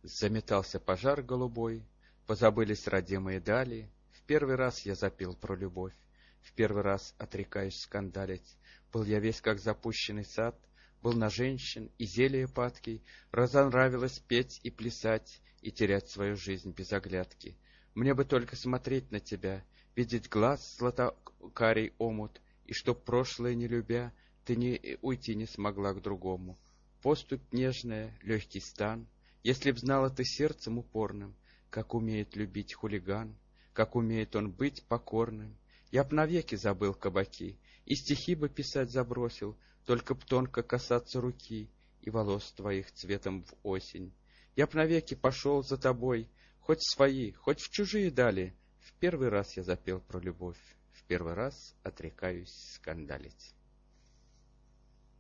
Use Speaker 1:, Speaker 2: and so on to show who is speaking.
Speaker 1: Заметался пожар голубой, позабылись родимые дали. В первый раз я запел про любовь, в первый раз отрекаюсь скандалить. Был я весь как запущенный сад, был на женщин и зелье падкий, разонравилось петь и плясать, и терять свою жизнь без оглядки. Мне бы только смотреть на тебя, видеть глаз златокарий омут, и чтоб прошлое не любя, ты не уйти не смогла к другому. Поступь нежная, легкий стан, если б знала ты сердцем упорным, как умеет любить хулиган, как умеет он быть покорным. Я б навеки забыл кабаки, и стихи бы писать забросил, только б тонко касаться руки и волос твоих цветом в осень. Я б навеки пошел за тобой, хоть в свои, хоть в чужие дали. В первый раз я запел про любовь, в первый раз отрекаюсь скандалить.